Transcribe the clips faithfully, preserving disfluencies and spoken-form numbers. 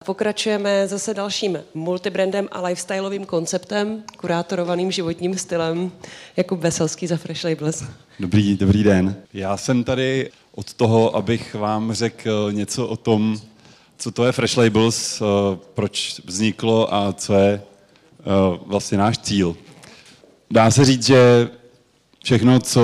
pokračujeme zase dalším multibrandem a lifestyleovým konceptem, kurátorovaným životním stylem. Jakub Veselský za Fresh Labels. Dobrý, dobrý den. Já jsem tady od toho, abych vám řekl něco o tom, co to je Fresh Labels, proč vzniklo a co je vlastně náš cíl. Dá se říct, že všechno, co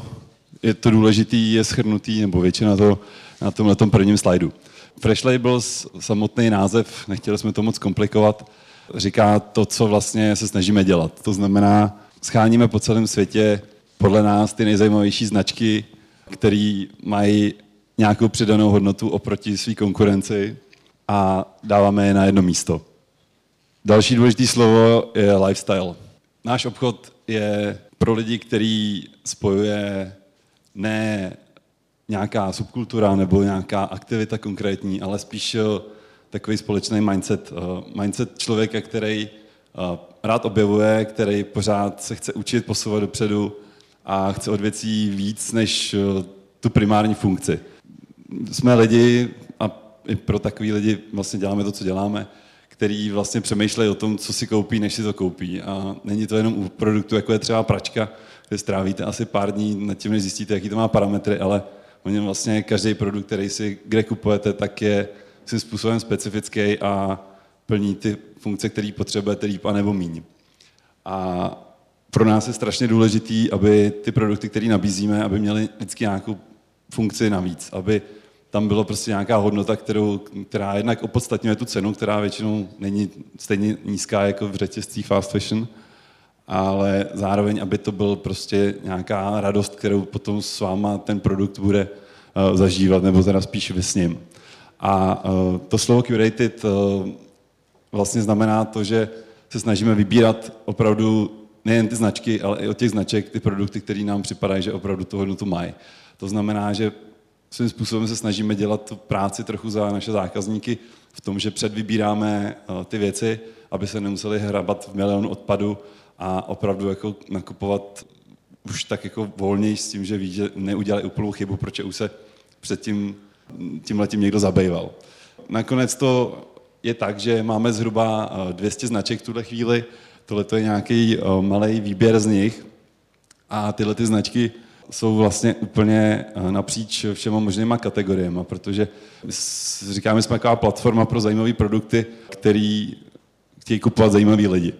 je to důležité, je shrnutý, nebo většina to na tomhletom prvním slajdu. Fresh Labels, samotný název, nechtěli jsme to moc komplikovat, říká to, co vlastně se snažíme dělat. To znamená, scháníme po celém světě podle nás ty nejzajímavější značky, které mají nějakou přidanou hodnotu oproti své konkurenci a dáváme je na jedno místo. Další důležité slovo je lifestyle. Náš obchod je pro lidi, který spojuje ne nějaká subkultura nebo nějaká aktivita konkrétní, ale spíš takový společný mindset. Mindset člověka, který rád objevuje, který pořád se chce učit, posouvat dopředu a chce od věcí víc než tu primární funkci. Jsme lidi, a i pro takový lidi vlastně děláme to, co děláme, který vlastně přemýšlejí o tom, co si koupí, než si to koupí. A není to jenom u produktu, jako je třeba pračka, kde strávíte asi pár dní nad tím, než zjistíte, jaký to má parametry, ale o něm vlastně každý produkt, který si kde kupujete, tak je svým způsobem specifický a plní ty funkce, které potřebujete líp a nebo míň. A pro nás je strašně důležitý, aby ty produkty, které nabízíme, aby měly vždycky nějakou funkci navíc, aby tam bylo prostě nějaká hodnota, kterou, která jednak opodstatňuje tu cenu, která většinou není stejně nízká jako v řetězcích fast fashion, ale zároveň, aby to byl prostě nějaká radost, kterou potom s váma ten produkt bude uh, zažívat, nebo teda spíš vy s ním. A uh, to slovo curated uh, vlastně znamená to, že se snažíme vybírat opravdu nejen ty značky, ale i od těch značek ty produkty, které nám připadají, že opravdu tu hodnotu mají. To znamená, že svým způsobem se snažíme dělat tu práci trochu za naše zákazníky v tom, že předvybíráme uh, ty věci, aby se nemuseli hrabat v milionu odpadu a opravdu jako nakupovat už tak jako volněji s tím, že ví, že neudělali úplnou chybu, proč už se předtím tímhletím někdo zabýval. Nakonec to je tak, že máme zhruba dvě stě značek v tuhle chvíli, tohle je nějaký malý výběr z nich a tyhle ty značky jsou vlastně úplně napříč všema možnýma kategoriemi, protože říkáme, jsme taková platforma pro zajímavé produkty, který chtějí kupovat zajímaví lidi.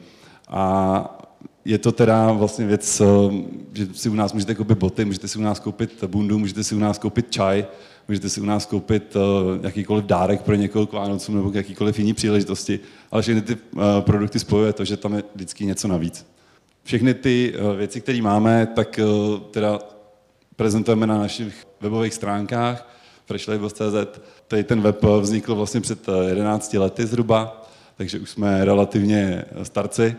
A je to teda vlastně věc, že si u nás můžete koupit boty, můžete si u nás koupit bundu, můžete si u nás koupit čaj, můžete si u nás koupit jakýkoliv dárek pro někoho k Vánocům nebo k jakýkoliv jiný příležitosti, ale všechny ty produkty spojuje to, že tam je vždycky něco navíc. Všechny ty věci, které máme, tak teda prezentujeme na našich webových stránkách fresh labels tečka cé zet. Tady ten web vznikl vlastně před jedenácti lety zhruba, takže už jsme relativně starci.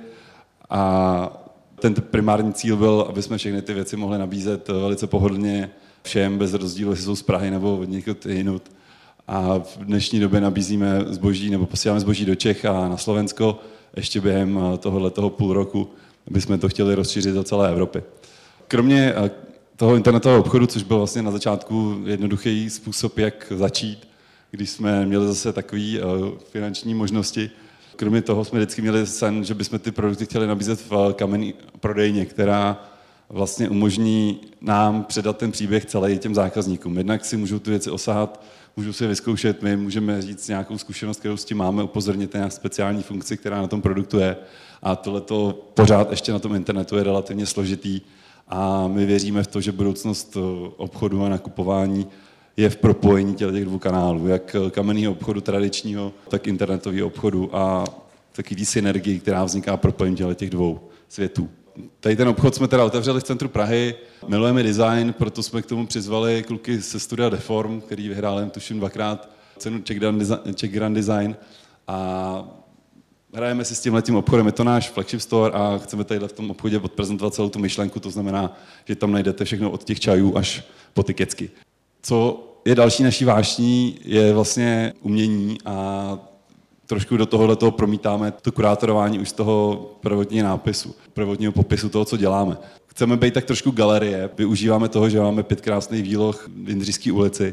A ten primární cíl byl, aby jsme všechny ty věci mohli nabízet velice pohodlně všem, bez rozdílu, jestli jsou z Prahy nebo od někud jinut. A v dnešní době nabízíme zboží, nebo posíláme zboží do Čech a na Slovensko ještě během tohoto půl roku, aby jsme to chtěli rozšířit do celé Evropy. Kromě toho internetového obchodu, což byl vlastně na začátku jednoduchý způsob, jak začít, když jsme měli zase takové finanční možnosti, kromě toho jsme vždycky měli sen, že bychom ty produkty chtěli nabízet v kamenné prodejně, která vlastně umožní nám předat ten příběh celý těm zákazníkům. Jednak si můžou ty věci osahat, můžou si je vyzkoušet, my můžeme říct nějakou zkušenost, kterou s tím máme, upozornit na speciální funkci, která na tom produktu je. A tohleto pořád ještě na tom internetu je relativně složitý a my věříme v to, že budoucnost obchodu a nakupování je v propojení těch dvou kanálů, jak kamenného obchodu tradičního, tak internetového obchodu a takový synergii, která vzniká propojením těch dvou světů. Tady ten obchod jsme teda otevřeli v centru Prahy, milujeme design, proto jsme k tomu přizvali kluky ze studia Deform, který vyhrál tuším dvakrát cenu Czech Grand Design a hrajeme si s tímhletím obchodem, je to náš flagship store a chceme tady v tom obchodě odprezentovat celou tu myšlenku, to znamená, že tam najdete všechno od těch čajů až po ty kecky. Co je další naší vášní, je vlastně umění a trošku do tohoto promítáme to kurátorování už z toho prvotního nápisu, prvotního popisu toho, co děláme. Chceme být tak trošku galerie, využíváme toho, že máme pět krásných výloh v Jindřišské ulici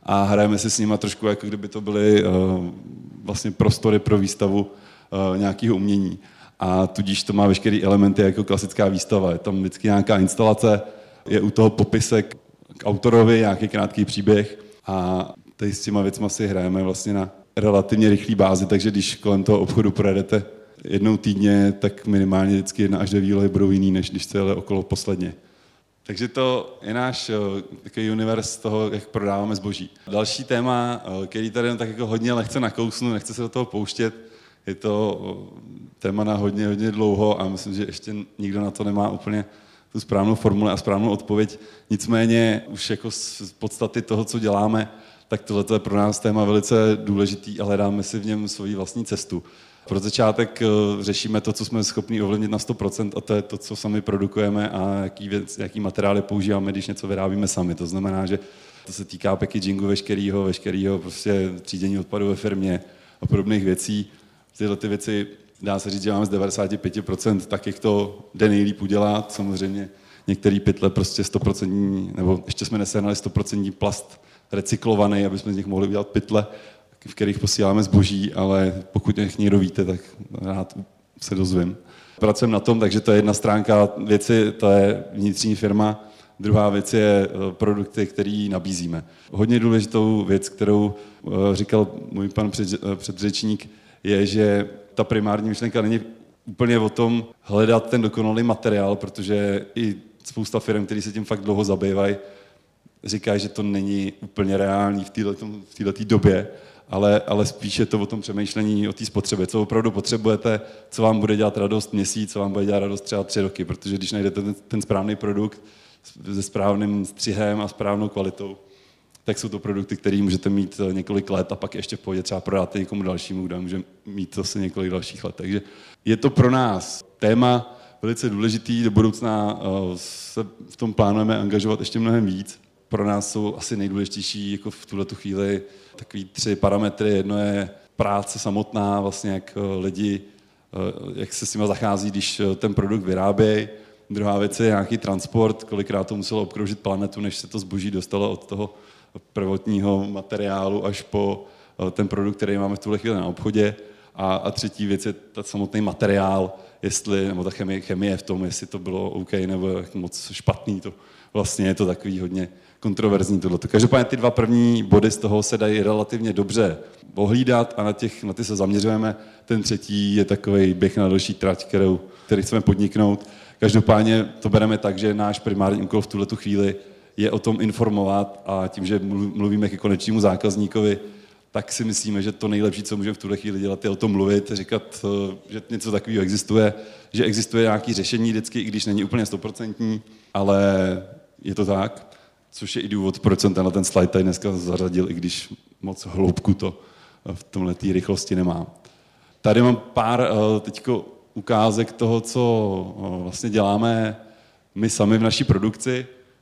a hrajeme si s nima trošku, jako kdyby to byly uh, vlastně prostory pro výstavu uh, nějakého umění. A tudíž to má veškeré elementy jako klasická výstava. Je tam vždycky nějaká instalace, je u toho popisek k autorovi, nějaký krátký příběh a tady s těma věcma si hrajeme vlastně na relativně rychlý bázi, takže když kolem toho obchodu projedete jednou týdně, tak minimálně vždycky jedna až dvě výlohy budou jiný, než když jste jeli okolo posledně. Takže to je náš takový univerz toho, jak prodáváme zboží. Další téma, který tady tak jako hodně lehce nakousnu, nechce se do toho pouštět, je to téma na hodně, hodně dlouho a myslím, že ještě nikdo na to nemá úplně tu správnou formuli a správnou odpověď. Nicméně už jako z podstaty toho, co děláme, tak tohle je pro nás téma velice důležitý a hledáme si v něm svoji vlastní cestu. Pro začátek řešíme to, co jsme schopni ovlivnit na sto procent a to je to, co sami produkujeme a jaký, věc, jaký materiály používáme, když něco vyrábíme sami. To znamená, že to se týká packagingu veškerého, veškerého prostě třídění odpadu ve firmě a podobných věcí. Tyhle ty věci dá se říct, že máme z devadesát pět procent tak, jak to jde nejlíp udělat. Samozřejmě některé pytle prostě sto procent, nebo ještě jsme nesehnali sto procent plast recyklovaný, aby jsme z nich mohli udělat pytle, v kterých posíláme zboží, ale pokud nech někdo víte, tak rád se dozvím. Pracujeme na tom, takže to je jedna stránka věci, to je vnitřní firma. Druhá věc je produkty, které nabízíme. Hodně důležitou věc, kterou říkal můj pan předřečník, je, že ta primární myšlenka není úplně o tom hledat ten dokonalý materiál, protože i spousta firm, které se tím fakt dlouho zabývají, říkají, že to není úplně reálný v této době, ale, ale spíš je to o tom přemýšlení, o té spotřebě, co opravdu potřebujete, co vám bude dělat radost měsíc, co vám bude dělat radost třeba tři roky, protože když najdete ten, ten správný produkt se správným střihem a správnou kvalitou, tak jsou to produkty, které můžete mít několik let a pak ještě v pohodě třeba prodáte někomu dalšímu, kdo může mít zase několik dalších let. Takže je to pro nás téma velice důležitý, do budoucna se v tom plánujeme angažovat ještě mnohem víc. Pro nás jsou asi nejdůležitější jako v tuhletu chvíli takový tři parametry. Jedno je práce samotná, vlastně jak lidi, jak se s nimi zachází, když ten produkt vyrábějí. Druhá věc je nějaký transport, kolikrát to muselo obkroužit planetu, než se to zboží dostalo od toho prvotního materiálu až po ten produkt, který máme v tuhle chvíli na obchodě. A, a třetí věc je ten samotný materiál, jestli, nebo ta chemie, chemie v tom, jestli to bylo OK nebo jak moc špatný. To vlastně je to takový hodně kontroverzní tohleto. Každopádně ty dva první body z toho se dají relativně dobře ohlídat a na, těch, na ty se zaměřujeme. Ten třetí je takový běh na další trať, kterou, který chceme podniknout. Každopádně to bereme tak, že náš primární úkol v tuhletu chvíli je o tom informovat a tím, že mluvíme ke konečnému zákazníkovi, tak si myslíme, že to nejlepší, co můžeme v tuhle chvíli dělat, je o tom mluvit, říkat, že něco takového existuje, že existuje nějaké řešení vždycky, i když není úplně stoprocentní, ale je to tak, což je i důvod, proč jsem tenhle ten slide tady dneska zařadil, i když moc hloubku to v tomhle té rychlosti nemám. Tady mám pár teďko ukázek toho, co vlastně děláme my sami v naší produkci.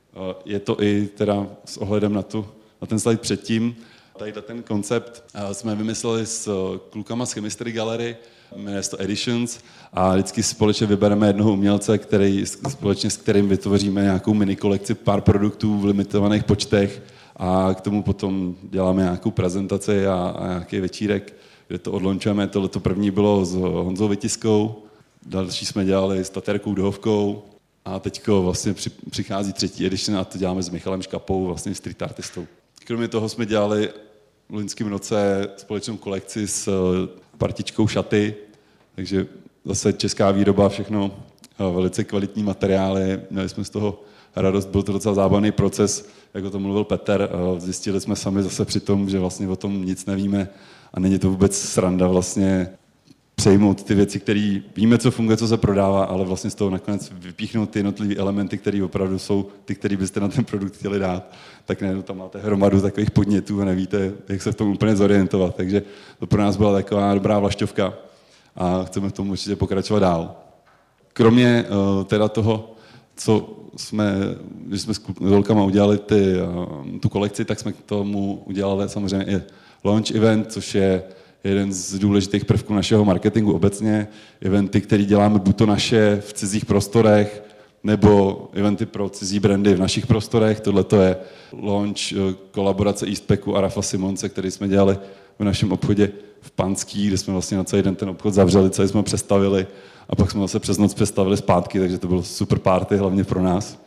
Je to i teda s ohledem na, tu, na ten slide předtím. Tady ten koncept jsme vymysleli s klukama z Chemistry Gallery, jmenuje se to Editions, a vždycky společně vybereme jednoho umělce, který, společně s kterým vytvoříme nějakou mini kolekci pár produktů v limitovaných počtech a k tomu potom děláme nějakou prezentaci a, a nějaký večírek, kde to odlončujeme. Tohleto první bylo s Honzou Vytiskou, další jsme dělali s Taterkou Dohovkou a teďko vlastně při, přichází třetí edition a to děláme s Michalem Škapou, vlastně street artistou. Kromě toho jsme dělali v loňském roce společnou kolekci s partičkou šaty, takže zase česká výroba, všechno velice kvalitní materiály, měli jsme z toho radost, byl to docela zábavný proces, jak o tom mluvil Petr, zjistili jsme sami zase při tom, že vlastně o tom nic nevíme a není to vůbec sranda vlastně přejmout ty věci, které víme, co funguje, co se prodává, ale vlastně z toho nakonec vypíchnout ty jednotlivé elementy, které opravdu jsou ty, které byste na ten produkt chtěli dát, tak najednou tam máte hromadu takových podnětů a nevíte, jak se v tom úplně zorientovat. Takže to pro nás byla taková dobrá vlašťovka a chceme v tom určitě pokračovat dál. Kromě uh, teda toho, co jsme, když jsme s holkama udělali ty, uh, tu kolekci, tak jsme k tomu udělali samozřejmě i launch event, což je jeden z důležitých prvků našeho marketingu obecně. Eventy, které děláme buď to naše v cizích prostorech, nebo eventy pro cizí brandy v našich prostorech. Tohle to je launch kolaborace Eastpaku a Rafa Simonce, který jsme dělali v našem obchodě v Panský, kde jsme vlastně na celý den ten obchod zavřeli, celý jsme přestavili a pak jsme zase přes noc přestavili zpátky, takže to bylo super party, hlavně pro nás.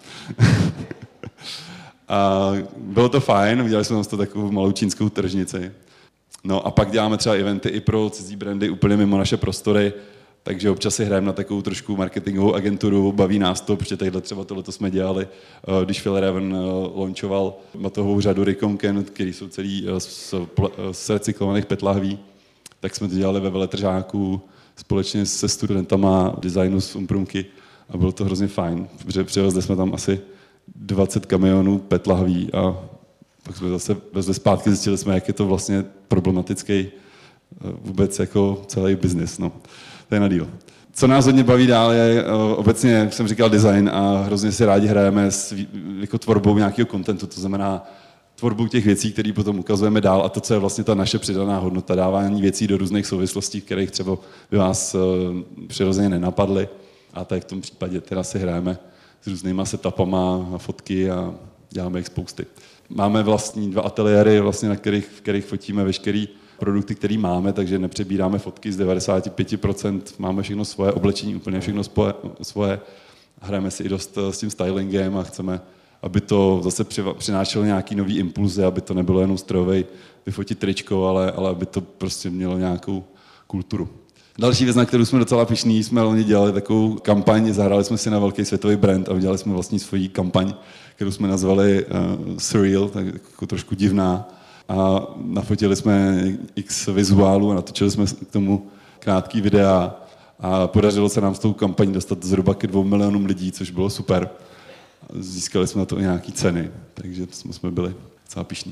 A bylo to fajn, udělali jsme to takovou malou čínskou tržnici. No a pak děláme třeba eventy i pro cizí brandy úplně mimo naše prostory, takže občas si hrajeme na takovou trošku marketingovou agenturu, baví nás to, protože tadyhle třeba tohleto jsme dělali, když Phil Raven launchoval batovou řadu Rikonken, který jsou celý z, z recyklovaných pet lahví, tak jsme to dělali ve veletržáku společně se studentama designu z Umprumky a bylo to hrozně fajn, protože přivezli jsme tam asi dvacet kamionů pet lahví a pak jsme zase vezli zpátky, zjistili jsme, jak je to vlastně problematický vůbec jako celý biznis. No. To je na díl. Co nás hodně baví dál je obecně, jak jsem říkal, design a hrozně si rádi hrajeme s jako tvorbou nějakého kontentu, to znamená tvorbou těch věcí, které potom ukazujeme dál a to, co je vlastně ta naše přidaná hodnota, dávání věcí do různých souvislostí, kterých třeba by vás přirozeně nenapadly a tak v tom případě teda si hrajeme s různýma setupama a fotky a děláme jich spousty. Máme vlastní dva ateliéry, vlastně, na kterých, v kterých fotíme veškeré produkty, které máme, takže nepřebíráme fotky z devadesát pět procent, máme všechno svoje, oblečení úplně všechno svoje. Hrajeme si i dost s tím stylingem a chceme, aby to zase přinášelo nějaký nový impulzy, aby to nebylo jenom strojovej vyfotit tričko, ale, ale aby to prostě mělo nějakou kulturu. Další věc, na kterou jsme docela pyšní, jsme loni dělali takovou kampaň, zahráli jsme si na velký světový brand a udělali jsme vlastní svoji kampaň, kterou jsme nazvali uh, Surreal, tak jako trošku divná. A nafotili jsme x vizuálů a natočili jsme k tomu krátký videa a podařilo se nám s tou kampaní dostat zhruba ke dvou milionům lidí, což bylo super. Získali jsme na to nějaké ceny, takže jsme byli docela pyšní.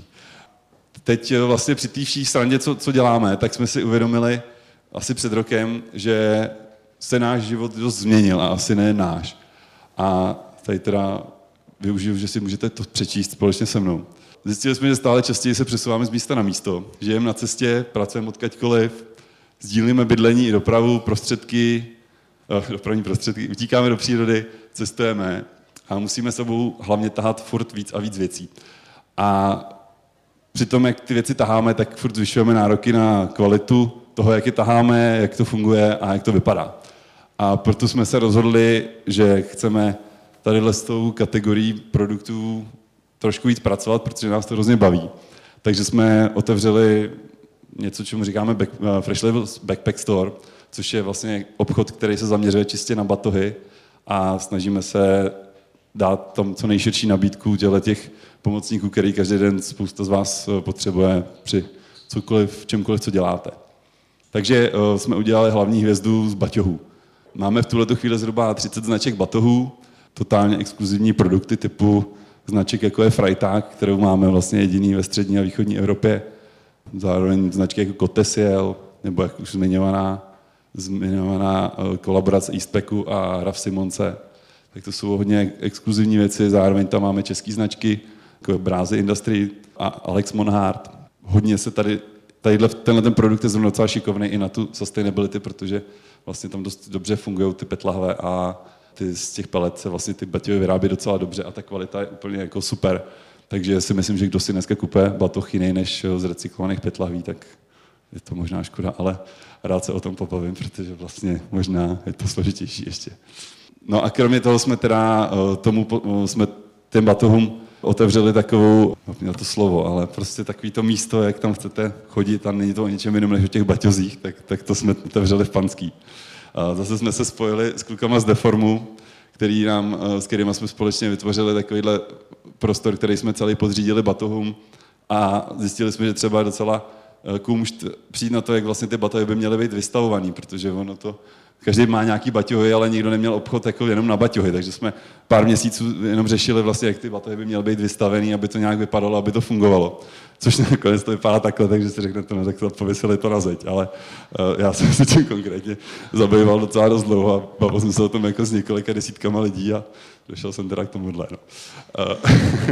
Teď vlastně při té vší srandě, co, co děláme, tak jsme si uvědomili asi před rokem, že se náš život dost změnil a asi ne náš. A tady teda využiju, že si můžete to přečíst společně se mnou. Zjistili jsme, že stále častěji se přesouváme z místa na místo. Žijeme na cestě, pracujeme odkaďkoliv, sdílíme bydlení i dopravu, prostředky, eh, dopravní prostředky, utíkáme do přírody, cestujeme a musíme sebou hlavně tahat furt víc a víc věcí. A přitom, jak ty věci taháme, tak furt zvyšujeme nároky na kvalitu toho, jak je taháme, jak to funguje a jak to vypadá. A proto jsme se rozhodli, že chceme tadyhle s tou kategorií produktů trošku víc pracovat, protože nás to hrozně baví. Takže jsme otevřeli něco, čemu říkáme back, uh, Fresh Labels Backpack Store, což je vlastně obchod, který se zaměřuje čistě na batohy a snažíme se dát tam co nejširší nabídku těchto těch pomocníků, který každý den spousta z vás potřebuje při cokoliv, čemkoliv, co děláte. Takže uh, jsme udělali hlavní hvězdu z baťohů. Máme v tuhleto chvíli zhruba třicet značek batohů, totálně exkluzivní produkty typu značek, jako je Freitag, kterou máme vlastně jediný ve střední a východní Evropě. Zároveň značky jako Kotesiel, nebo jak už zmiňovaná, zmiňovaná kolaborace Eastpaku a Raf Simonce. Tak to jsou hodně exkluzivní věci, zároveň tam máme české značky, jako Brázy Industry a Alex Monhart. Hodně se tady, tadyhle, tenhle ten produkt je zrovna docela šikovný i na tu sustainability, protože vlastně tam dost dobře fungují ty pet lahve a ty z těch pelet se vlastně ty baťohy vyrábí docela dobře a ta kvalita je úplně jako super. Takže si myslím, že kdo si dneska kupuje batoh jiný než z recyklovaných pet lahví, tak je to možná škoda, ale rád se o tom pobavím, protože vlastně možná je to složitější ještě. No a kromě toho jsme teda tomu, jsme těm batohům otevřeli takovou, měl to slovo, ale prostě takový to místo, jak tam chcete chodit a není to o ničem jiném než o těch baťozích, tak, tak to jsme otevřeli v Panský. A zase jsme se spojili s klukama z Deformu, který nám, s kterými jsme společně vytvořili takovýhle prostor, který jsme celý podřídili batohům a zjistili jsme, že třeba docela kůmšt přijít na to, jak vlastně ty batohy by měly být vystavovaný, protože ono to, každý má nějaký baťohy, ale nikdo neměl obchod jako jenom na baťohy, takže jsme pár měsíců jenom řešili vlastně, jak ty batohy by měly být vystavený, aby to nějak vypadalo, aby to fungovalo. Což nakonec to vypadá takhle, takže si řeknete, no tak to pověsili to na zeď, ale uh, já jsem se tím konkrétně zabýval docela dost dlouho a bavil jsem se o tom jako s několika desítkama lidí a došel jsem teda k tomuhle. No. Uh,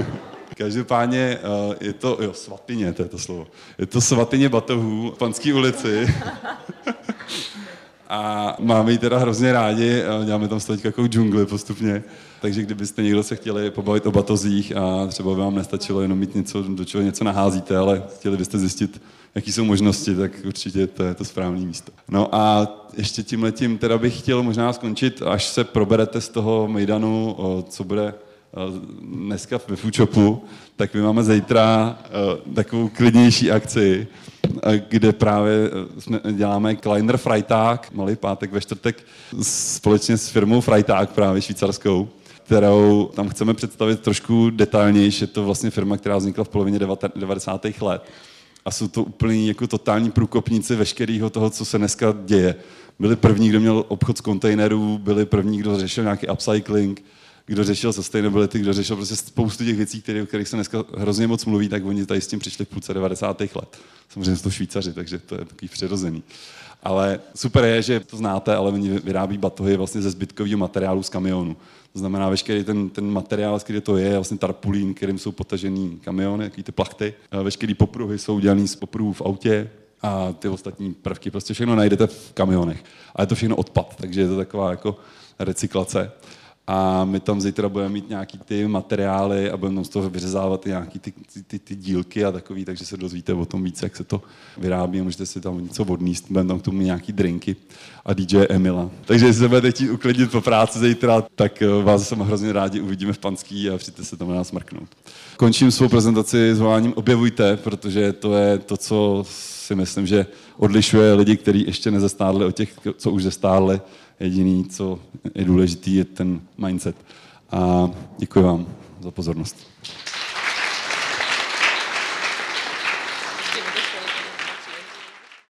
Každopádně uh, je to, jo, svatyně, to je to slovo, je to svatyně batohů v Panské ulici. A máme ji teda hrozně rádi, děláme tam teď jako džungli postupně, takže kdybyste někdo se chtěli pobavit o batozích a třeba by vám nestačilo jenom mít něco, do čeho něco naházíte, ale chtěli byste zjistit, jaký jsou možnosti, tak určitě to je to správné místo. No a ještě tímhletím teda bych chtěl možná skončit, až se proberete z toho mejdanu, co bude dneska ve Foodshopu, tak my máme zítra takovou klidnější akci, kde právě jsme, děláme Kleiner Freitag, malý pátek ve čtvrtek, společně s firmou Freitag, právě švýcarskou, kterou tam chceme představit trošku detailnější. Je to vlastně firma, která vznikla v polovině devadesátých let. A jsou to úplně jako totální průkopníci veškerého toho, co se dneska děje. Byli první, kdo měl obchod z kontejnerů, byli první, kdo řešil nějaký upcycling, kdo řešil sustainability, kdo řešil prostě spoustu těch věcí, které, o kterých se dneska hrozně moc mluví, tak oni tady s tím přišli v půlce devadesátých let. Samozřejmě jsou to Švýcaři, takže to je takový přirozený. Ale super je, že to znáte, ale oni vyrábí batohy vlastně ze zbytkového materiálu z kamionu. To znamená, veškerý ten, ten materiál, z který to je, je vlastně tarpulín, kterým jsou potažený kamiony, jaký ty plachty. Veškerý popruhy jsou udělaný z popruhů v autě a ty ostatní prvky prostě všechno najdete v kamionech. A je to všechno odpad, takže je to taková jako recyklace. A my tam zítra budeme mít nějaký ty materiály a budeme tam z toho vyřezávat nějaký ty, ty, ty, ty dílky a takový, takže se dozvíte o tom víc, jak se to vyrábí a můžete si tam něco odníst, budeme tam k tomu nějaký drinky a D J Emila. Takže jestli se budete chtít uklidnit po práci zítra, tak vás jsem hrozně rádi uvidíme v Panský a přijďte se tam na nás mrknout. Končím svou prezentaci zvoláním objevujte, protože to je to, co si myslím, že odlišuje lidi, kteří ještě nezestárli od těch, co už zestárli. Jediný, co je důležitý, je ten mindset. A děkuji vám za pozornost.